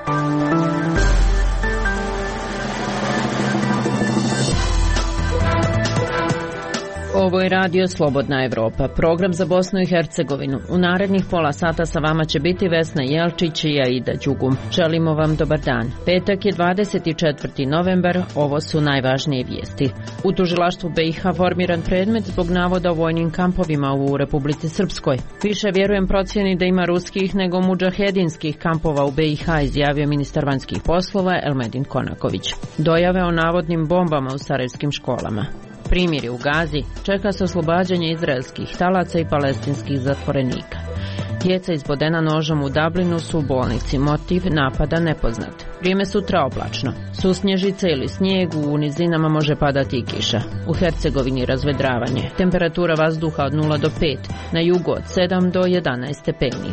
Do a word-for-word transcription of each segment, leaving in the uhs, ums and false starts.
Ovo je radio Slobodna Evropa, program za Bosnu i Hercegovinu. U narednih pola sata sa vama će biti Vesna Jelčić i Aida Đugum. Želimo vam dobar dan. Petak je dvadeset četvrti novembar, ovo su najvažnije vijesti. U tužilaštvu B i H formiran predmet zbog navoda o vojnim kampovima u Republici Srpskoj. Više vjerujem procjeni da ima ruskih nego mudžahedinskih kampova u B i H, izjavio ministar vanjskih poslova Elmedin Konaković. Dojave o navodnim bombama u sarajevskim školama. Primjeri u Gazi, čeka se oslobađanje izraelskih talaca i palestinskih zatvorenika. Djeca izbodena nožom u Dublinu su u bolnici, motiv napada nepoznat. Vrijeme sutra oblačno. Susnježice ili snijeg, u nizinama može padati i kiša. U Hercegovini razvedravanje. Temperatura vazduha od nula do pet, na jugu od sedam do jedanaest stepeni.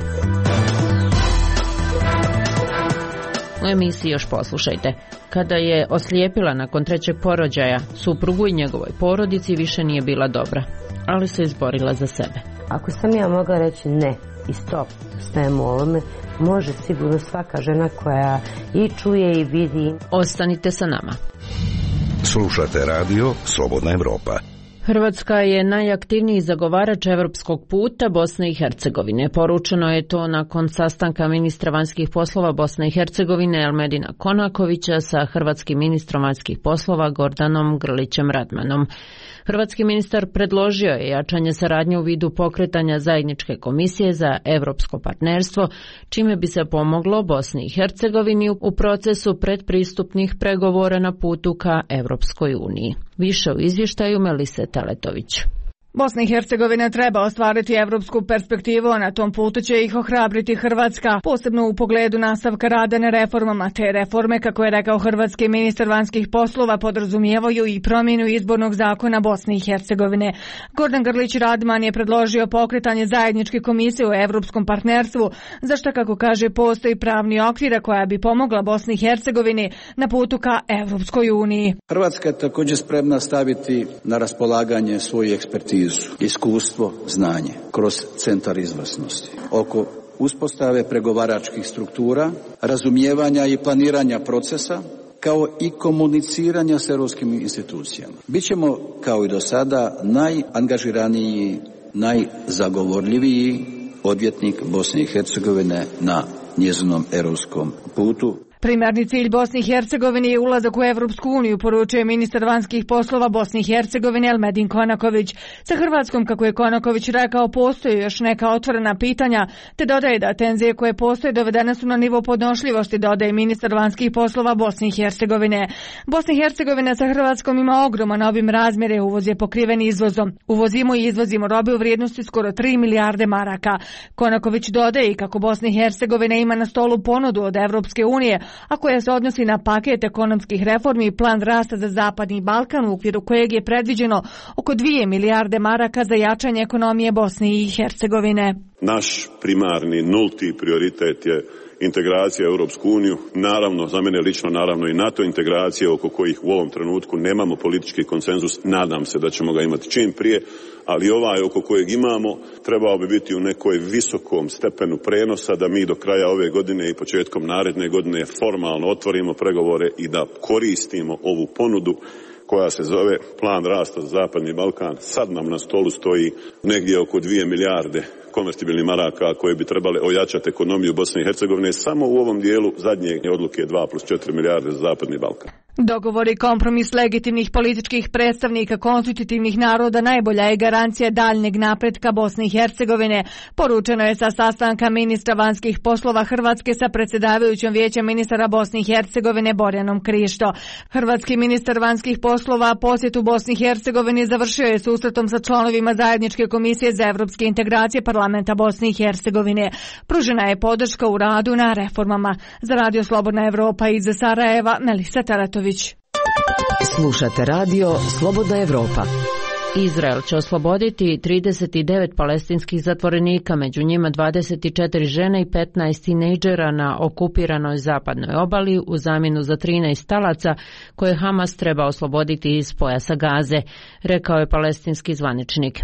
U emisiji još poslušajte. Kada je oslijepila nakon trećeg porođaja, suprugu i njegovoj porodici više nije bila dobra, ali se izborila za sebe. Ako sam ja mogla reći ne i stop svemu ovome, može sigurno svaka žena koja i čuje i vidi. Ostanite sa nama. Slušate radio Slobodna Evropa. Hrvatska je najaktivniji zagovarač evropskog puta Bosne i Hercegovine. Poručeno je to nakon sastanka ministra vanjskih poslova Bosne i Hercegovine Elmedina Konakovića sa hrvatskim ministrom vanjskih poslova Gordanom Grlićem Radmanom. Hrvatski ministar predložio je jačanje saradnje u vidu pokretanja zajedničke komisije za evropsko partnerstvo, čime bi se pomoglo Bosni i Hercegovini u procesu predpristupnih pregovora na putu ka Evropskoj uniji. Više u izvještaju Melise Teletović. Bosna i Hercegovina treba ostvariti evropsku perspektivu, a na tom putu će ih ohrabriti Hrvatska, posebno u pogledu nastavka rada na reformama. Te reforme, kako je rekao hrvatski ministar vanjskih poslova, podrazumijevaju i promjenu izbornog zakona Bosne i Hercegovine. Gordan Grlić Radman je predložio pokretanje zajedničke komisije u evropskom partnerstvu, za što, kako kaže, postoji pravni okvir koja bi pomogla Bosni i Hercegovini na putu ka Evropskoj uniji. Hrvatska je također spremna staviti na raspolaganje svoju ekspertizu, iskustvo, znanje kroz centar izvrsnosti oko uspostave pregovaračkih struktura, razumijevanja i planiranja procesa, kao i komuniciranja s europskim institucijama. Bićemo, kao i do sada, najangažiraniji, najzagovorljiviji odvjetnik Bosne i Hercegovine na njezinom europskom putu. Primarni cilj Bosne i Hercegovine je ulazak u Evropsku uniju, poručuje ministar vanjskih poslova Bosne i Hercegovine Elmedin Konaković. Sa Hrvatskom, kako je Konaković rekao, postoje još neka otvorena pitanja, te dodaje da tenzije koje postoje dovedene su na nivo podnošljivosti, dodaje ministar vanjskih poslova Bosne i Hercegovine. Bosna i Hercegovina sa Hrvatskom ima ogroman obim razmjere, uvoz je pokriven izvozom. Uvozimo i izvozimo robe u vrijednosti skoro tri milijarde maraka. Konaković dodaje i kako Bosna i Hercegovina ima na stolu ponudu od Evropske unije, a koja se odnosi na paket ekonomskih reformi i plan rasta za Zapadni Balkan, u okviru kojeg je predviđeno oko dvije milijarde maraka za jačanje ekonomije Bosne i Hercegovine. Naš primarni, nulti prioritet je integracija u Europsku uniju, naravno, za mene lično, naravno i NATO integracije, oko kojih u ovom trenutku nemamo politički konsenzus, nadam se da ćemo ga imati čim prije, ali ovaj oko kojeg imamo trebao bi biti u nekoj visokom stepenu prenosa, da mi do kraja ove godine i početkom naredne godine formalno otvorimo pregovore i da koristimo ovu ponudu koja se zove plan rasta za Zapadni Balkan. Sad nam na stolu stoji negdje oko dvije milijarde konvertibilnih maraka koje bi trebale ojačati ekonomiju Bosne i Hercegovine samo u ovom dijelu zadnje odluke dva plus četiri milijarde za Zapadni Balkan. Dogovor i kompromis legitimnih političkih predstavnika konstitutivnih naroda najbolja je garancija daljnjeg napretka Bosne i Hercegovine, poručeno je sa sastanka ministra vanjskih poslova Hrvatske sa predsjedavajućom vijećem ministara Bosne i Hercegovine Borjanom Krišto. Hrvatski ministar vanjskih poslova posjetu Bosni i Hercegovini završio je susretom sa članovima zajedničke komisije za evropske integracije parlamenta Bosne i Hercegovine. Pružena je podrška u radu na reformama. Za Radio Slobodna Evropa iz Sarajeva, Melisa Teletović. Slušate radio Slobodna Evropa. Izrael će osloboditi trideset devet palestinskih zatvorenika, među njima dvadeset četiri žene i petnaest tinejdžera na okupiranoj zapadnoj obali u zamjenu za trinaest talaca koje Hamas treba osloboditi iz pojasa Gaze, rekao je palestinski zvaničnik.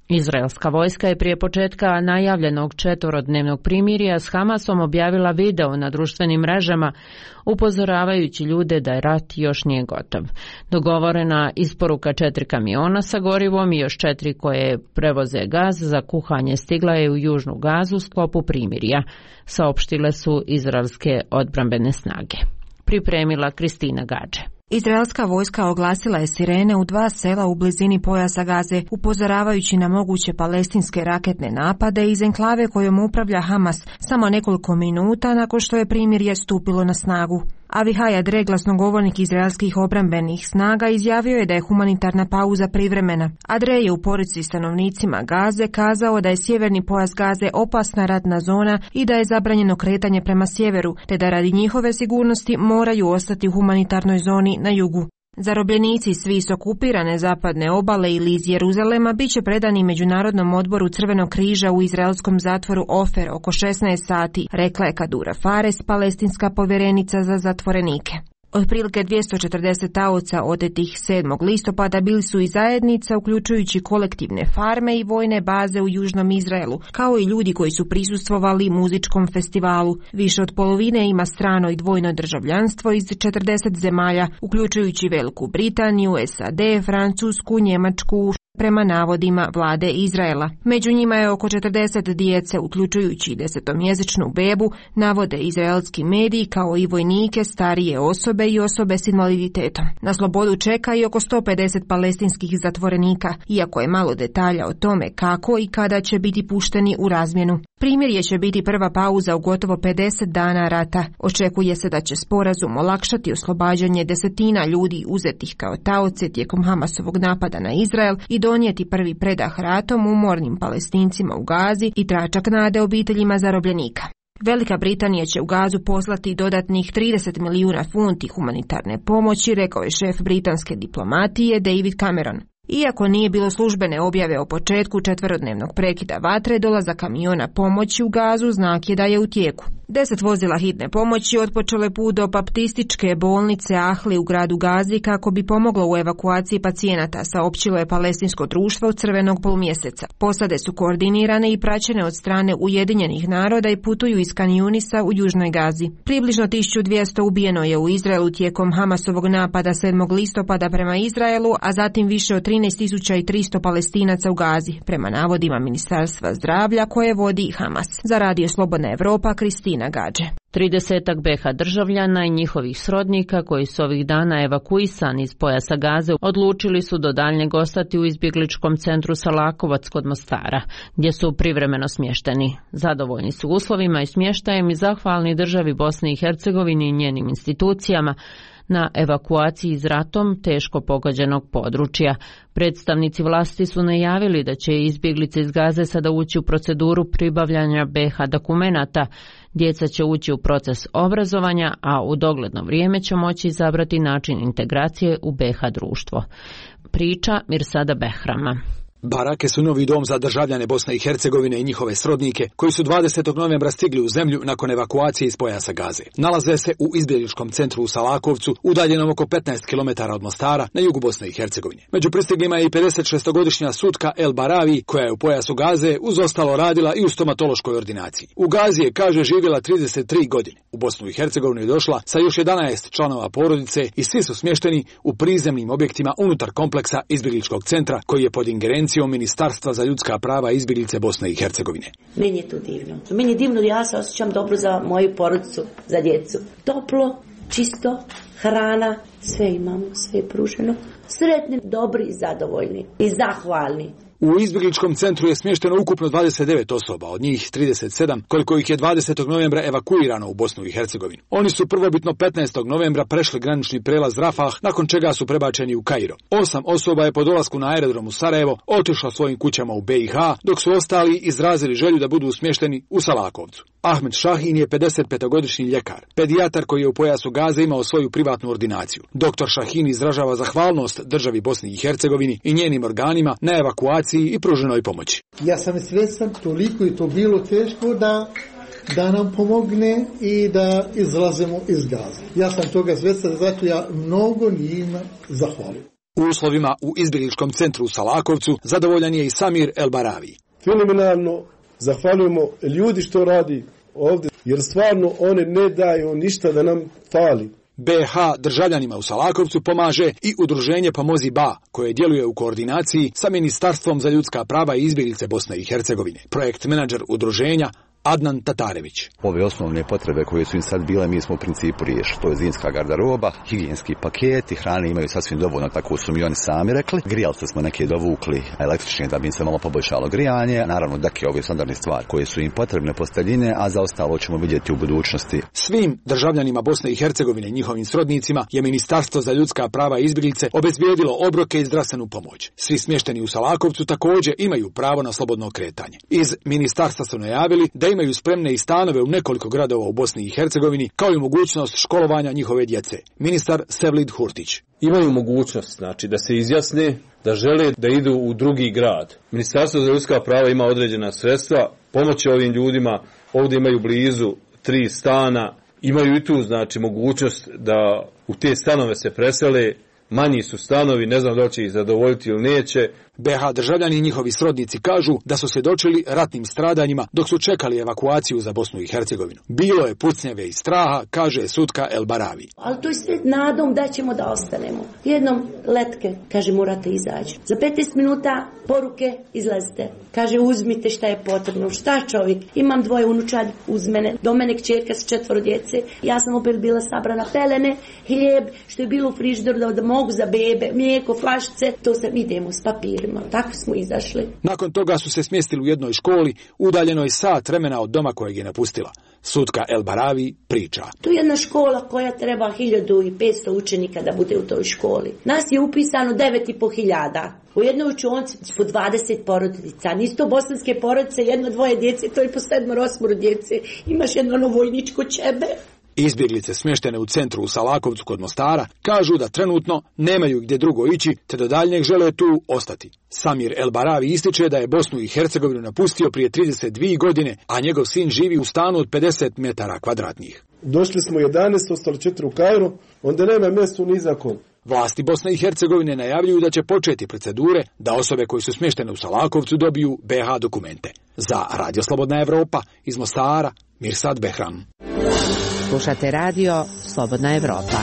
Izraelska vojska je prije početka najavljenog četvorodnevnog primirja s Hamasom objavila video na društvenim mrežama, upozoravajući ljude da je rat još nije gotov. Dogovorena isporuka četiri kamiona sa gorivom i još četiri koje prevoze gaz za kuhanje stigla je u južnu Gazu u sklopu primirja, saopštile su izraelske odbrambene snage. Pripremila Kristina Gađe. Izraelska vojska oglasila je sirene u dva sela u blizini pojasa Gaze, upozoravajući na moguće palestinske raketne napade iz enklave kojom upravlja Hamas samo nekoliko minuta nakon što je primirje stupilo na snagu. Avihaj Adre, glasnogovornik izraelskih obrambenih snaga, izjavio je da je humanitarna pauza privremena. Adre je u poruci stanovnicima Gaze kazao da je sjeverni pojas Gaze opasna ratna zona i da je zabranjeno kretanje prema sjeveru, te da radi njihove sigurnosti moraju ostati u humanitarnoj zoni na jugu. Zarobljenici s vis okupirane zapadne obale ili iz Jeruzalema bit će predani Međunarodnom odboru Crvenog križa u izraelskom zatvoru Ofer oko šesnaest sati, rekla je Kadura Fares, palestinska povjerenica za zatvorenike. Otprilike dvjesto četrdeset taoca otetih sedmog listopada bili su i zajednica, uključujući kolektivne farme i vojne baze u južnom Izraelu, kao i ljudi koji su prisustvovali muzičkom festivalu. Više od polovine ima strano i dvojno državljanstvo iz četrdeset zemalja, uključujući Veliku Britaniju, S A D, Francusku, Njemačku, prema navodima vlade Izraela. Među njima je oko četrdeset djece, uključujući desetomjesečnu bebu, navode izraelski mediji, kao i vojnike, starije osobe i osobe s invaliditetom. Na slobodu čeka i oko sto pedeset palestinskih zatvorenika, iako je malo detalja o tome kako i kada će biti pušteni u razmjenu. Primirje će biti prva pauza u gotovo pedeset dana rata. Očekuje se da će sporazum olakšati oslobađanje desetina ljudi uzetih kao taoce tijekom Hamasovog napada na Izrael i donijeti prvi predah ratom umornim Palestincima u Gazi i tračak nade obiteljima zarobljenika. Velika Britanija će u Gazu poslati dodatnih trideset milijuna funti humanitarne pomoći, rekao je šef britanske diplomatije David Cameron. Iako nije bilo službene objave o početku četverodnevnog prekida vatre, dolazak kamiona pomoći u Gazu znak je da je u tijeku. Deset vozila hitne pomoći otpočelo je put do baptističke bolnice Ahli u gradu Gazi kako bi pomoglo u evakuaciji pacijenata, saopćilo je palestinsko društvo Crvenog polumjeseca. Posade su koordinirane i praćene od strane Ujedinjenih naroda i putuju iz Kan Junisa u južnoj Gazi. Približno tisuću dvjesto ubijeno je u Izraelu tijekom Hamasovog napada sedmog listopada prema Izraelu, a zatim više od trinaest tisuća tristo Palestinaca u Gazi, prema navodima Ministarstva zdravlja koje vodi Hamas. Za Radio Slobodna Evropa, Kristina Gađe. tridesetak B H državljana i njihovih srodnika koji su ovih dana evakuisani iz pojasa Gaze odlučili su do daljnjeg ostati u izbjegličkom centru Salakovac kod Mostara, gdje su privremeno smješteni. Zadovoljni su uslovima i smještajem i zahvalni državi Bosne i Hercegovini i njenim institucijama na evakuaciji iz ratom teško pogođenog područja. Predstavnici vlasti su najavili da će izbjeglice iz Gaze sada ući u proceduru pribavljanja B H dokumenata. Djeca će ući u proces obrazovanja, a u dogledno vrijeme će moći izabrati način integracije u B H društvo. Priča Mirsada Behrama. Barake su novi dom za državljane Bosne i Hercegovine i njihove srodnike koji su dvadesetog novembra stigli u zemlju nakon evakuacije iz pojasa Gaze. Nalaze se u izbjegličkom centru u Salakovcu, udaljenom oko petnaest kilometara od Mostara na jugu Bosne i Hercegovine. Među pristiglima je i pedesetšestogodišnja Sutka El Baravi, koja je u pojasu Gaze uz ostalo radila i u stomatološkoj ordinaciji. U Gazi je, kaže, živjela trideset tri godine. U Bosnu i Hercegovinu je došla sa još jedanaest članova porodice i svi su smješteni u prizemnim objektima unutar kompleksa izbjegličkog centra koji je pod ingerencijom Ministarstva za ljudska prava i izbjeglice Bosne i Hercegovine. Meni je to divno. Meni je divno da ja se osjećam dobro za moju porodicu, za djecu. Toplo, čisto, hrana, sve imamo, sve je pruženo. Sretni, dobri i zadovoljni i zahvalni. U izbjegličkom centru je smješteno ukupno dvadeset devet osoba, od njih trideset sedam, koliko ih je dvadesetog novembra evakuirano u Bosnu i Hercegovinu. Oni su prvobitno petnaestog novembra prešli granični prelaz Rafah, nakon čega su prebačeni u Kairo. Osam osoba je po dolasku na aerodrom u Sarajevo otišlo svojim kućama u B i H, dok su ostali izrazili želju da budu smješteni u Salakovcu. Ahmed Šahin je pedesetpetogodišnji ljekar, pedijatar koji je u pojasu Gaze imao svoju privatnu ordinaciju. Doktor Šahin izražava zahvalnost državi Bosni i Hercegovini i njenim organima na evakuaciji i pruženoj pomoći. Ja sam svjestan, toliko je to bilo teško da, da nam pomogne i da izlazimo iz Gaze. Ja sam toga svjestan, zato ja mnogo njima zahvalim. U uslovima u izbjegličkom centru u Salakovcu zadovoljan je i Samir El Baravi. Fenomenalno zahvaljujemo ljudi što radi ovdje, jer stvarno one ne daju ništa da nam fali. B i H državljanima u Salakovcu pomaže i udruženje Pomozi Ba, koje djeluje u koordinaciji sa Ministarstvom za ljudska prava i izbjeglice Bosne i Hercegovine. Projekt menadžer udruženja Adnan Tatarević. Ove osnovne potrebe koje su im sad bile, mi smo u principu riješili. To je zimska garderoba, higijenski paketi, hrane imaju sasvim dovoljno, tako su mi oni sami rekli. Grijalce smo neke dovukli električne da bi im se malo poboljšalo grijanje. Naravno, dakle, ove standardne stvari koje su im potrebne, posteljine, a za ostalo ćemo vidjeti u budućnosti. Svim državljanima Bosne i Hercegovine i njihovim srodnicima je Ministarstvo za ljudska prava i izbjeglice obezbijedilo obroke i zdravstvenu pomoć. Svi smješteni u Salakovcu također imaju pravo na slobodno kretanje. Iz ministarstva su najavili da imaju spremne i stanove u nekoliko gradova u Bosni i Hercegovini, kao i mogućnost školovanja njihove djece. Ministar Sevlid Hurtić. Imaju mogućnost, znači, da se izjasne da žele da idu u drugi grad. Ministarstvo za ljudska prava ima određena sredstva, pomoći ovim ljudima, ovdje imaju blizu tri stana, imaju i tu, znači, mogućnost da u te stanove se presele. Manji su stanovi, ne znam da li će ih zadovoljiti ili neće. B i H državljani i njihovi srodnici kažu da su svjedočili ratnim stradanjima dok su čekali evakuaciju za Bosnu i Hercegovinu. Bilo je pucnjave i straha, kaže Sutka El Baravi. Ali to je sve nadom da ćemo da ostanemo. Jednom letke, kaže, morate izaći. Za petnaest minuta poruke, izlazite. Kaže, uzmite šta je potrebno. Šta čovjek? Imam dvoje unučad uz mene, do mene kćerka s četvoro djece. Ja sam opet bila sabrana pelene, hljeb, što je bilo u frižideru da, da mogu za bebe, mlijeko, flašice. To sam, idemo s papirima. Tako smo izašli. Nakon toga su se smjestili u jednoj školi, udaljenoj sat vremena od doma kojeg je napustila. Sutka El Baravi priča. Tu je jedna škola koja treba hiljadu i petsto učenika da bude u toj školi. Nas je upisano devet i po hiljada. U jednoj učionici po dvadeset porodica. Nisu to bosanske porodice, jedno dvoje djece, to je po sedmoro osmoro djece. Imaš jedno ono vojničko ćebe. Izbjeglice smještene u centru u Salakovcu kod Mostara kažu da trenutno nemaju gdje drugo ići, te do daljnjeg žele tu ostati. Samir El Baravi ističe da je Bosnu i Hercegovinu napustio prije trideset dvije godine, a njegov sin živi u stanu od pedeset metara kvadratnih. Došli smo jedanaest, ostali četiri u Kairu, onda nema mjesto ni za kom. Vlasti Bosne i Hercegovine najavljuju da će početi procedure da osobe koji su smještene u Salakovcu dobiju B i H dokumente. Za Radio Slobodna Evropa iz Mostara, Mirsad Behram. Slušate radio Slobodna Evropa.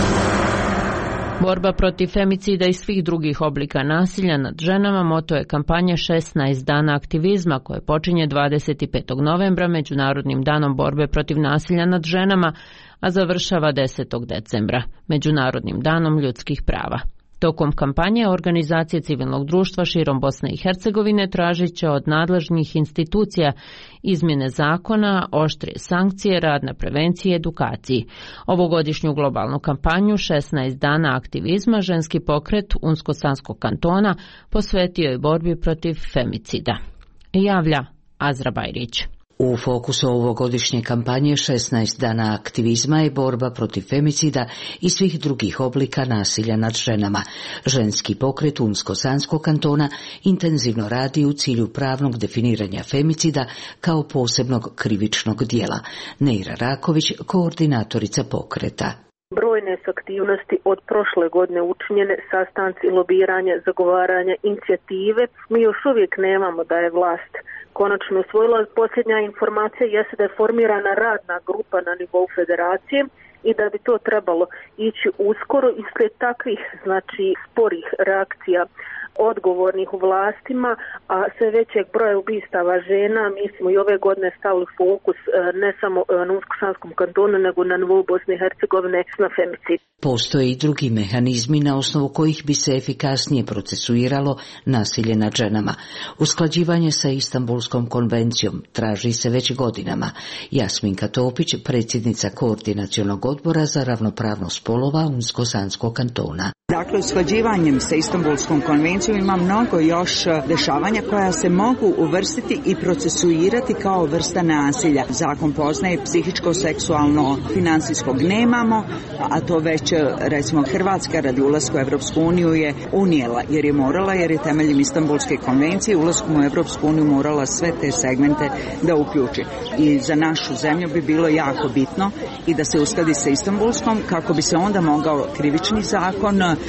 Borba protiv femicida i svih drugih oblika nasilja nad ženama moto je kampanje šesnaest dana aktivizma koje počinje dvadeset petog novembra Međunarodnim danom borbe protiv nasilja nad ženama, a završava desetog decembra Međunarodnim danom ljudskih prava. Tokom kampanje organizacije civilnog društva širom Bosne i Hercegovine tražit će od nadležnih institucija izmjene zakona, oštrije sankcije, rad na prevenciji i edukaciji. Ovogodišnju globalnu kampanju šesnaest dana aktivizma ženski pokret Unsko-Sanskog kantona posvetio je borbi protiv femicida. Javlja Azra Bajrić. U fokusu ovogodišnje kampanje šesnaest dana aktivizma je borba protiv femicida i svih drugih oblika nasilja nad ženama. Ženski pokret Unsko-Sanskog kantona intenzivno radi u cilju pravnog definiranja femicida kao posebnog krivičnog dijela. Neira Raković, koordinatorica pokreta. Brojne su aktivnosti od prošle godine učinjene, sastanci, lobiranje, zagovaranje, inicijative. Mi još uvijek nemamo da je vlast konačno usvojila. Posljednja informacija jeste da je formirana radna grupa na nivou federacije i da bi to trebalo ići uskoro i slijed takvih, znači, sporih reakcija odgovornih u vlastima, a sve većeg broja ubistava žena. Mi smo i ove godine stavili fokus ne samo na Unsko-Sanskom kantonu, nego na nivou Bosne i Hercegovine na femicid. Postoje i drugi mehanizmi na osnovu kojih bi se efikasnije procesuiralo nasilje nad ženama. Usklađivanje sa Istanbulskom konvencijom traži se već godinama. Jasminka Topić, predsjednica koordinacionog odbora za ravnopravnost spolova Unsko-Sanskog kantona. Dakle, usklađivanjem sa Istanbulskom konvencijom ima mnogo još dešavanja koja se mogu uvrstiti i procesuirati kao vrsta nasilja. Zakon poznaje psihičko, seksualno, financijskog nemamo, a to već recimo Hrvatska radi ulaska u Evropsku uniju je unijela, jer je morala, jer je temeljem Istanbulske konvencije ulaskom u Evropsku uniju morala sve te segmente da uključi. I za našu zemlju bi bilo jako bitno i da se uskladi sa Istanbulskom kako bi se onda mogao krivični zakon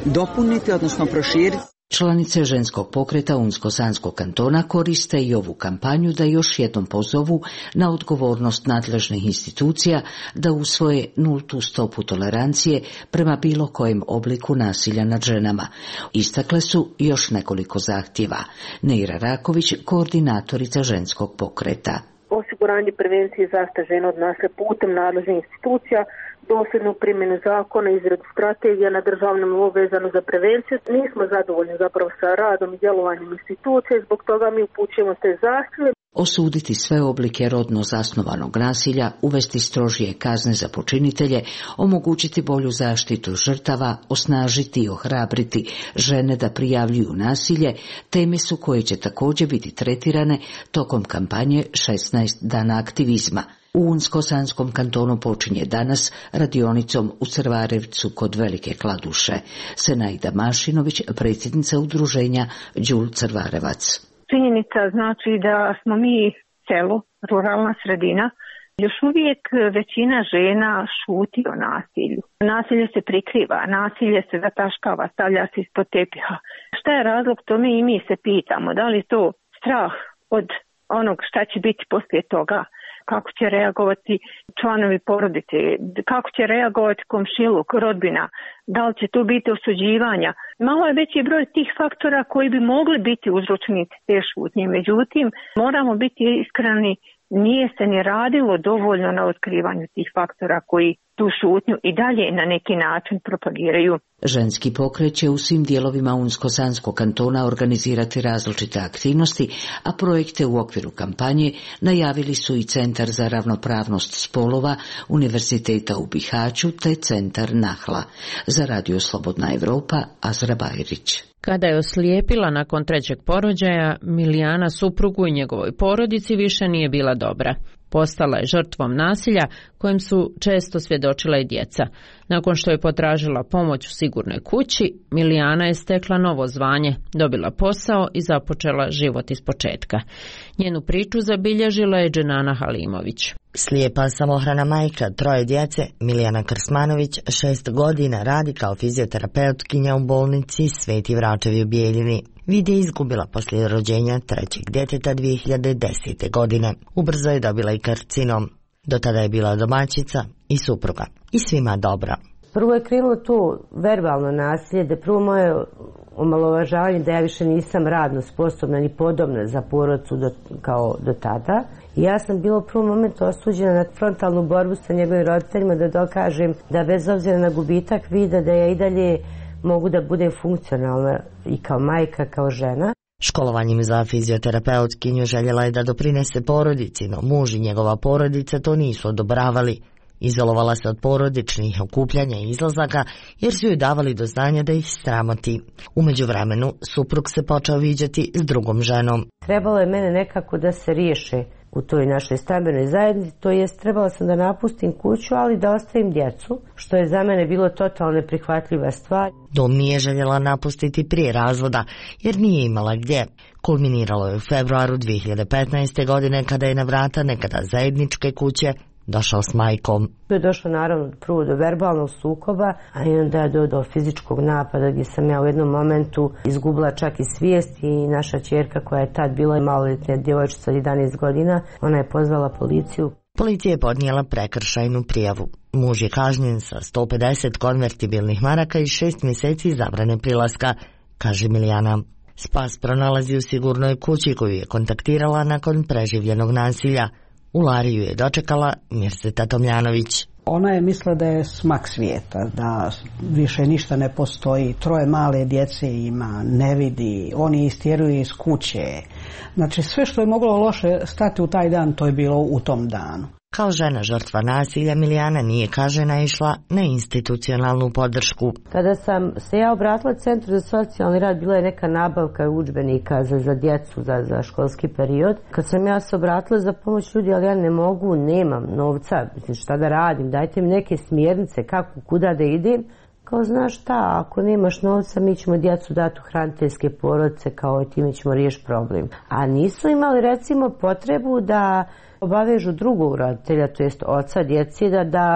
dopuniti, odnosno proširiti. Članice ženskog pokreta Unsko-Sanskog kantona koriste i ovu kampanju da još jednom pozovu na odgovornost nadležnih institucija da usvoje nultu stopu tolerancije prema bilo kojem obliku nasilja nad ženama. Istakle su još nekoliko zahtjeva. Neira Raković, koordinatorica ženskog pokreta. Osiguranje prevencije i zaštite žena od nasilja putem nadležnih institucija, dosljednu primjenu zakona, izradu strategija na državnom nivou vezano za prevenciju. Nismo zadovoljni zapravo sa radom i djelovanjem institucija i zbog toga mi upućujemo te zahtjeve. Osuditi sve oblike rodno zasnovanog nasilja, uvesti strožije kazne za počinitelje, omogućiti bolju zaštitu žrtava, osnažiti i ohrabriti žene da prijavljuju nasilje, teme su koje će također biti tretirane tokom kampanje šesnaest dana aktivizma. U Unsko-Sanskom kantonu počinje danas radionicom u Crvarevcu kod Velike Kladuše. Senaida Mašinović, predsjednica udruženja Đul Crvarevac. Činjenica znači da smo mi selo, ruralna sredina, još uvijek većina žena šuti o nasilju. Nasilje se prikriva, nasilje se zataškava, stavlja se ispod tepiha. Šta je razlog tome i mi se pitamo, da li to strah od onog šta će biti poslije toga, kako će reagovati članovi porodice, kako će reagovati komšiluk, rodbina, da li će tu biti osuđivanja. Malo je veći broj tih faktora koji bi mogli biti uzročnici te šutnje. Međutim, moramo biti iskreni, nije se ni radilo dovoljno na otkrivanju tih faktora koji tu šutnju i dalje na neki način propagiraju. Ženski pokret će u svim dijelovima Unsko-Sanskog kantona organizirati različite aktivnosti, a projekte u okviru kampanje najavili su i Centar za ravnopravnost spolova Univerziteta u Bihaću te Centar Nahla. Za Radio Slobodna Evropa, Azra Bajrić. Kada je oslijepila nakon trećeg porođaja, Milijana suprugu i njegovoj porodici više nije bila dobra. Postala je žrtvom nasilja kojem su često svjedočila i djeca. Nakon što je potražila pomoć u sigurnoj kući, Milijana je stekla novo zvanje, dobila posao i započela život ispočetka. Njenu priču zabilježila je Dženana Halimović. Slijepa samohrana majka troje djece, Milijana Krsmanović, šest godina, radi kao fizioterapeutkinja u bolnici Sveti Vračevi u Bijeljini. Vid je izgubila poslije rođenja trećeg djeteta dvije hiljade desete. godine. Ubrzo je dobila i karcinom. Do tada je bila domaćica i supruga. I svima dobra. Prvo je krenulo to verbalno nasilje, da prvo moje omalovažavanje da ja više nisam radno sposobna ni podobna za porodicu do, kao do tada. I ja sam bila u prvom momentu osuđena na frontalnu borbu sa njegovim roditeljima da dokažem da bez obzira na gubitak vida da ja i dalje mogu da budem funkcionalna i kao majka, kao žena. Školovanjem za fizioterapeutkinju željela je da doprinese porodici, no muž i njegova porodica to nisu odobravali. Izolovala se od porodičnih okupljanja i izlazaka jer su joj davali do znanja da ih sramoti. U međuvremenu suprug se počeo viđati s drugom ženom. Trebalo je mene nekako da se riješe u toj našoj stambenoj zajednici, to jest trebala sam da napustim kuću, ali da ostavim djecu, što je za mene bilo totalno neprihvatljiva stvar. Dom nije željela napustiti prije razvoda, jer nije imala gdje. Kulminiralo je u februaru dvije hiljade petnaeste. godine kada je na vrata nekada zajedničke kuće došao s majkom. To je došlo naravno prvo do verbalnog sukoba, a i onda do, do fizičkog napada gdje sam ja u jednom momentu izgubila čak i svijest i naša ćerka koja je tad bila maloletna djevojčica od jedanaest godina, ona je pozvala policiju. Policija je podnijela prekršajnu prijavu. Muž je kažnjen sa sto pedeset konvertibilnih maraka i šest mjeseci zabrane prilaska, kaže Milijana. Spas pronalazi u sigurnoj kući koju je kontaktirala nakon preživljenog nasilja. U Lariju je dočekala Mirseta Tomljanović. Ona je mislila da je smak svijeta, da više ništa ne postoji, troje male djece ima, ne vidi, oni istjeruju iz kuće. Znači sve što je moglo loše stati u taj dan, to je bilo u tom danu. Kao žena žrtva nasilja, Milijana nije, kaže, naišla na institucionalnu podršku. Kada sam se ja obratila Centru za socijalni rad, bila je neka nabavka udžbenika za, za djecu, za, za školski period. Kad sam ja se obratila za pomoć ljudi, ali ja ne mogu, nemam novca, mislim šta da radim, dajte mi neke smjernice kako, kuda da idem. Kao znaš šta, ako nemaš novca mi ćemo djecu dati u hraniteljske porodice, kao i time ćemo riješiti problem. A nisu imali recimo potrebu da obavežu drugog roditelja, to jest oca djeci, da, da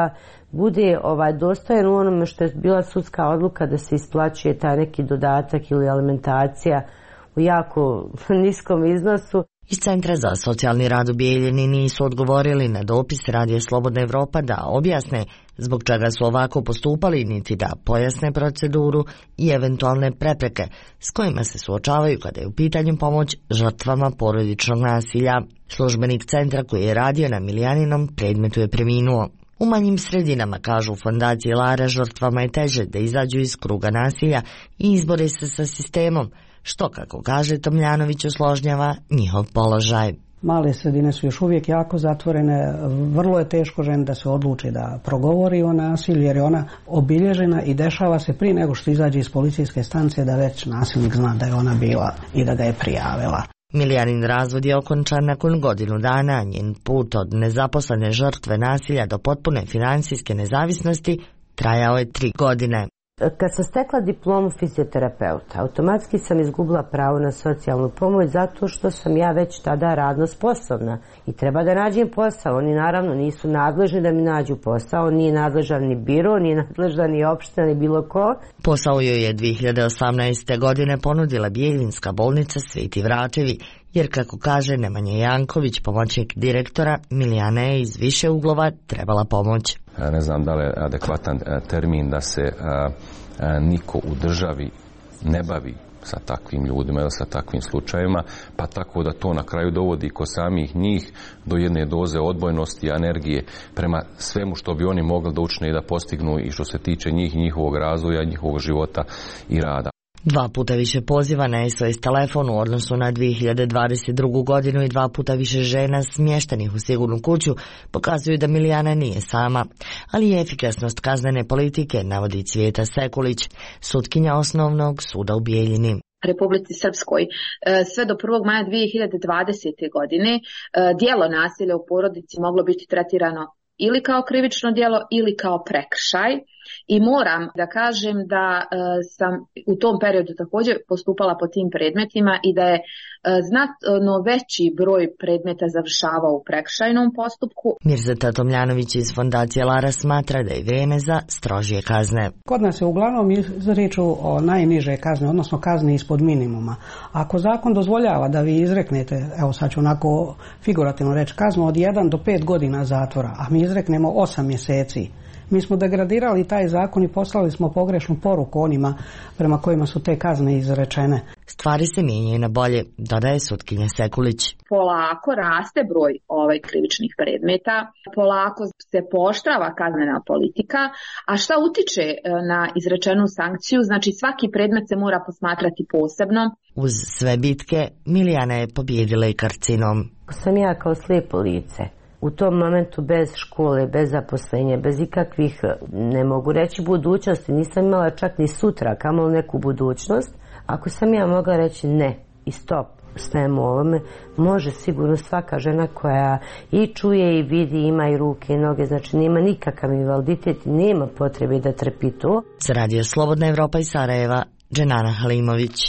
bude ovaj dostojan u onome što je bila sudska odluka da se isplaćuje taj neki dodatak ili alimentacija u jako niskom iznosu. Iz Centra za socijalni rad u Bijeljini nisu odgovorili na dopis Radija Slobodna Evropa da objasne zbog čega su ovako postupali, niti da pojasne proceduru i eventualne prepreke s kojima se suočavaju kada je u pitanju pomoć žrtvama porodičnog nasilja. Službenik centra koji je radio na Milijaninom predmetu je preminuo. U manjim sredinama, kažu u fondaciji Lara, žrtvama je teže da izađu iz kruga nasilja i izbore se sa sistemom, što, kako kaže Tomljanović, usložnjava njihov položaj. Male sredine su još uvijek jako zatvorene, vrlo je teško ženi da se odluči da progovori o nasilju jer je ona obilježena i dešava se prije nego što izađe iz policijske stanice da već nasilnik zna da je ona bila i da ga je prijavila. Milijanin razvod je okončan nakon godinu dana, njen put od nezaposlene žrtve nasilja do potpune financijske nezavisnosti trajao je tri godine. Kad sam stekla diplomu fizioterapeuta, automatski sam izgubila pravo na socijalnu pomoć zato što sam ja već tada radno sposobna i treba da nađem posao. Oni naravno nisu nadležni da mi nađu posao, nije nadležan ni biro, nije nadležan ni opština, ni bilo ko. Posao joj je dvije hiljade osamnaeste. godine ponudila Bijeljinska bolnica Sveti Vračevi, jer kako kaže Nemanja Janković, pomoćnik direktora, Milijana je iz više uglova trebala pomoć. Ne znam da li je adekvatan termin da se a, a, niko u državi ne bavi sa takvim ljudima ili sa takvim slučajevima, pa tako da to na kraju dovodi kod samih njih do jedne doze odbojnosti i energije prema svemu što bi oni mogli da učine i da postignu i što se tiče njih i njihovog razvoja, njihovog života i rada. Dva puta više poziva na S O S telefon u odnosu na dvije hiljade dvadeset drugu. godinu i dva puta više žena smještenih u sigurnu kuću pokazuju da Milijana nije sama, ali i efikasnost kaznene politike, navodi Cvijeta Sekulić, sutkinja osnovnog suda u Bijeljini. Republici Srpskoj sve do prvog maja dvije hiljade dvadesete. godine djelo nasilja u porodici moglo biti tretirano ili kao krivično djelo ili kao prekršaj. I moram da kažem da e, sam u tom periodu također postupala po tim predmetima i da je e, znatno veći broj predmeta završavao u prekršajnom postupku. Mirzeta Tomljanović iz fondacije Lara smatra da je vrijeme za strožije kazne. Kod nas je uglavnom izriču o najniže kazne, odnosno kazne ispod minimuma. Ako zakon dozvoljava da vi izreknete, evo sad ću onako figurativno reći, kaznu od jedan do pet godina zatvora, a mi izreknemo osam mjeseci, mi smo degradirali taj zakon i poslali smo pogrešnu poruku onima prema kojima su te kazne izrečene. Stvari se mijenjaju na bolje, dodaje sutkinja Sekulić. Polako raste broj ovaj krivičnih predmeta, polako se pooštrava kaznena politika, a šta utiče na izrečenu sankciju? Znači svaki predmet se mora posmatrati posebno. Uz sve bitke Milijana je pobijedila i karcinom. Sam ja kao slijepo lice. U tom momentu bez škole, bez zaposlenja, bez ikakvih, ne mogu reći budućnosti, nisam imala čak ni sutra, kamoli neku budućnost. Ako sam ja mogla reći ne i stop, stajemo ovome, može sigurno svaka žena koja i čuje i vidi, ima i ruke i noge, znači nema nikakav invaliditet, nema potrebe da trpi to. Za Radio Slobodna Evropa iz Sarajeva, Dženana Halimović.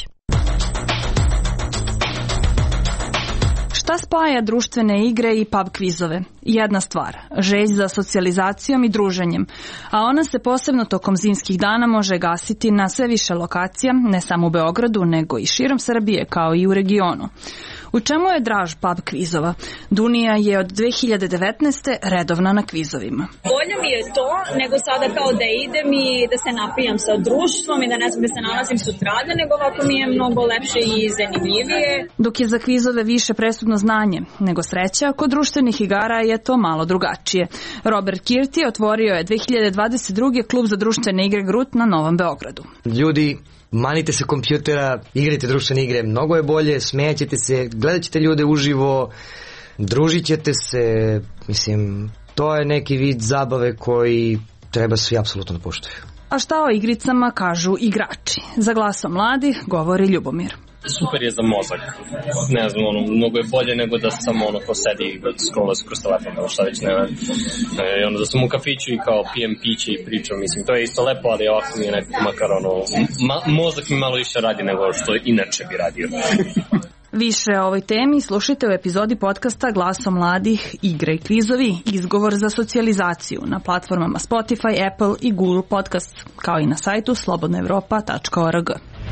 Šta spaja društvene igre i pub kvizove? Jedna stvar, želj za socijalizacijom i druženjem, a ona se posebno tokom zimskih dana može gasiti na sve više lokacija, ne samo u Beogradu, nego i širom Srbije, kao i u regionu. U čemu je draž pub kvizova? Dunija je od dvije hiljade devetnaeste. redovna na kvizovima. Bolje mi je to nego sada kao da idem i da se napijam sa društvom i da ne znam da se nalazim sutradan, nego ovako mi je mnogo lepše i zanimljivije. Dok je za kvizove više presudno znanje nego sreća, kod društvenih igara je to malo drugačije. Robert Kirti otvorio je dvije hiljade dvadeset druge. klub za društvene igre Grut na Novom Beogradu. Ljudi, manite se kompjutera, igrajte društvene igre, mnogo je bolje, smejaćete se, gledat ćete ljude uživo, družit ćete se, mislim, to je neki vid zabave koji treba svi apsolutno da poštuju. A šta o igricama kažu igrači? Za Glasom mladih govori Ljubomir. Super je za mozak. Ne znam, ono, mnogo je bolje nego da samo ono ko sedi i scrolla se kroz telefon, ono šta već ne znam. E, ono, da sam u kafiću i kao pijem piće i pričam, mislim, to je isto lepo, ali ovako mi je nekako makar ono, ma, mozak mi malo više radi nego što inače bi radio. Više o ovoj temi slušajte u epizodi podcasta Glasom mladih, igre i kvizovi, izgovor za socijalizaciju na platformama Spotify, Apple i Google Podcast, kao i na sajtu slobodna evropa tačka org.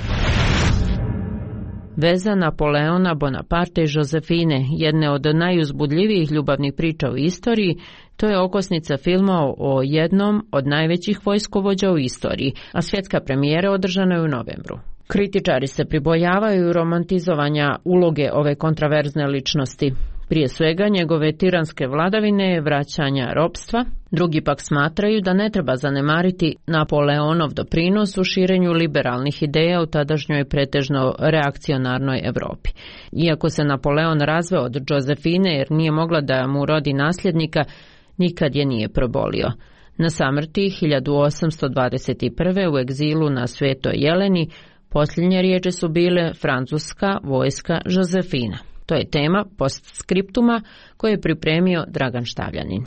Veza Napoleona Bonaparte i Josefine, jedne od najuzbudljivijih ljubavnih priča u istoriji, to je okosnica filma o jednom od najvećih vojskovođa u istoriji, a svjetska premijera održana je u novembru. Kritičari se pribojavaju romantizovanja uloge ove kontraverzne ličnosti. Prije svega njegove tiranske vladavine, vraćanja ropstva, drugi pak smatraju da ne treba zanemariti Napoleonov doprinos u širenju liberalnih ideja u tadašnjoj pretežno reakcionarnoj Evropi. Iako se Napoleon razveo od Josefine jer nije mogla da mu rodi nasljednika, nikad je nije probolio. Na samrti hiljadu osamsto dvadeset prve u egzilu na Svetoj Jeleni posljednje riječi su bile francuska vojska Josefina. To je tema postskriptuma koje je pripremio Dragan Štavljanin.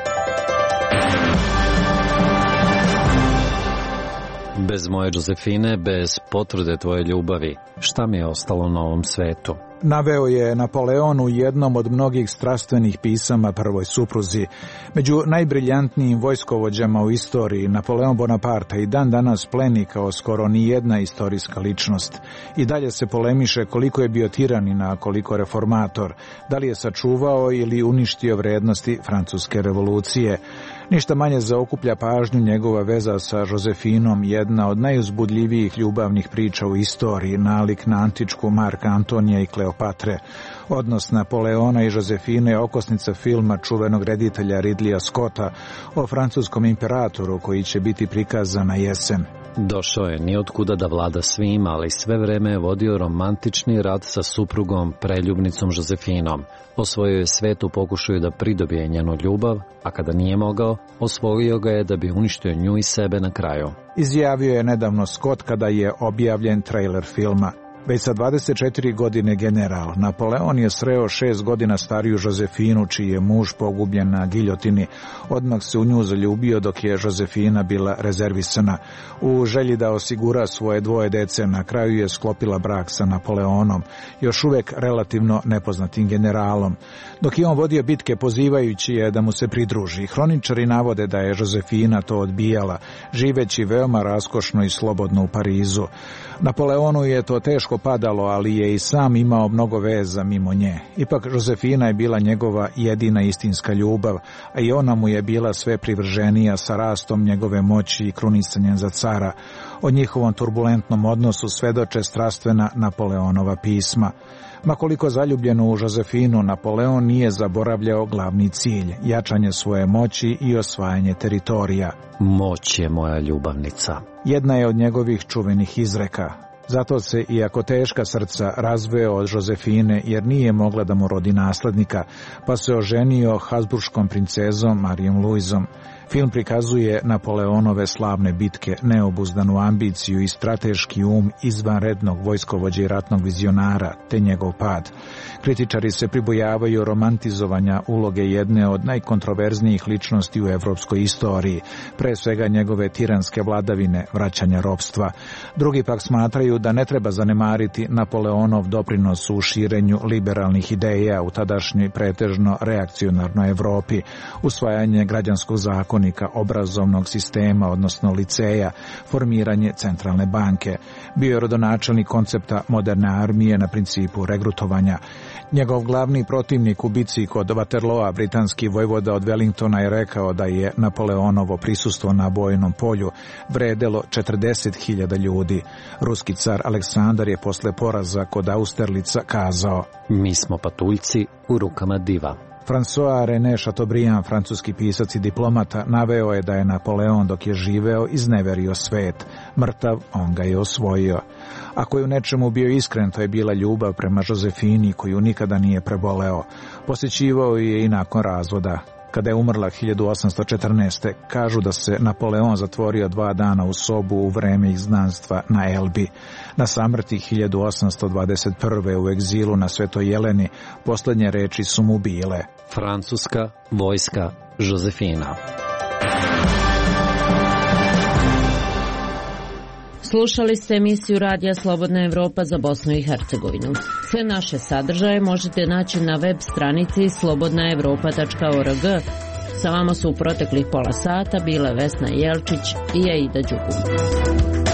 Bez moje Josefine, bez potvrde tvoje ljubavi, šta mi je ostalo na ovom svetu? Naveo je Napoleon u jednom od mnogih strastvenih pisama prvoj supruzi. Među najbriljantnijim vojskovođama u istoriji Napoleon Bonaparte i dan danas pleni kao skoro ni jedna istorijska ličnost. I dalje se polemiše koliko je bio tiranin, a koliko reformator, da li je sačuvao ili uništio vrednosti francuske revolucije. Ništa manje zaokuplja pažnju njegova veza sa Josefinom, jedna od najuzbudljivijih ljubavnih priča u istoriji, nalik na antičku Marka Antonija i Kleopatre. Odnos Napoleona i Josefine je okosnica filma čuvenog reditelja Ridleya Scotta o francuskom imperatoru koji će biti prikazan na jesen. Došao je nijotkuda da vlada svima, ali sve vreme je vodio romantični rat sa suprugom, preljubnicom Josefinom. Osvojio je svet u pokušaju da pridobije njenu ljubav, a kada nije mogao, osvojio ga je da bi uništio nju i sebe na kraju. Izjavio je nedavno Scott kada je objavljen trailer filma. Već sa dvadeset četiri godine general, Napoleon je sreo šest godina stariju Josefinu, čiji je muž pogubljen na giljotini. Odmah se u nju zaljubio dok je Josefina bila rezervisana. U želji da osigura svoje dvoje dece, na kraju je sklopila brak sa Napoleonom, još uvek relativno nepoznatim generalom. Dok je on vodio bitke pozivajući je da mu se pridruži, hroničari navode da je Josefina to odbijala, živeći veoma raskošno i slobodno u Parizu. Napoleonu je to teško padalo, ali je i sam imao mnogo veza mimo nje. Ipak Josefina je bila njegova jedina istinska ljubav, a i ona mu je bila sve privrženija sa rastom njegove moći i krunisanjem za cara. O njihovom turbulentnom odnosu svedoče strastvena Napoleonova pisma. Makoliko zaljubljen u Josefinu, Napoleon nije zaboravljao glavni cilj, jačanje svoje moći i osvajanje teritorija. Moć je moja ljubavnica. Jedna je od njegovih čuvenih izreka. Zato se, iako teška srca, razveo od Josefine jer nije mogla da mu rodi naslednika, pa se oženio Habsburškom princezom Marijom Luizom. Film prikazuje Napoleonove slavne bitke, neobuzdanu ambiciju i strateški um izvanrednog vojskovođa i ratnog vizionara, te njegov pad. Kritičari se pribojavaju romantizovanja uloge jedne od najkontroverznijih ličnosti u evropskoj istoriji, pre svega njegove tiranske vladavine, vraćanja ropstva. Drugi pak smatraju da ne treba zanemariti Napoleonov doprinos u širenju liberalnih ideja u tadašnjoj pretežno reakcionarnoj Evropi, usvajanje građanskog zakona, obrazovnog sistema, odnosno liceja, formiranje centralne banke. Bio je rodonačelnik koncepta moderne armije na principu regrutovanja. Njegov glavni protivnik u bici kod Waterloa, britanski vojvoda od Wellingtona, je rekao da je Napoleonovo prisustvo na bojnom polju vredelo četrdeset hiljada ljudi. Ruski car Aleksandar je posle poraza kod Austerlica kazao: Mi smo patuljci u rukama diva. François René Chateaubriand, francuski pisac i diplomata, naveo je da je Napoleon dok je živeo izneverio svet. Mrtav, on ga je osvojio. Ako je u nečemu bio iskren, to je bila ljubav prema Josefini koju nikada nije preboleo. Posjećivao je i nakon razvoda. Kada je umrla hiljadu osamsto četrnaeste. kažu da se Napoleon zatvorio dva dana u sobu u vreme izgnanstva na Elbi. Na samrti hiljadu osamsto dvadeset prve. u egzilu na Svetoj Jeleni posljednje reči su mu bile: Francuska vojska Josefina. Slušali ste emisiju Radija Slobodna Evropa za Bosnu i Hercegovinu. Sve naše sadržaje možete naći na web stranici slobodna evropa tačka org. Sa vama su u proteklih pola sata bile Vesna Jelčić i Aida Đugum.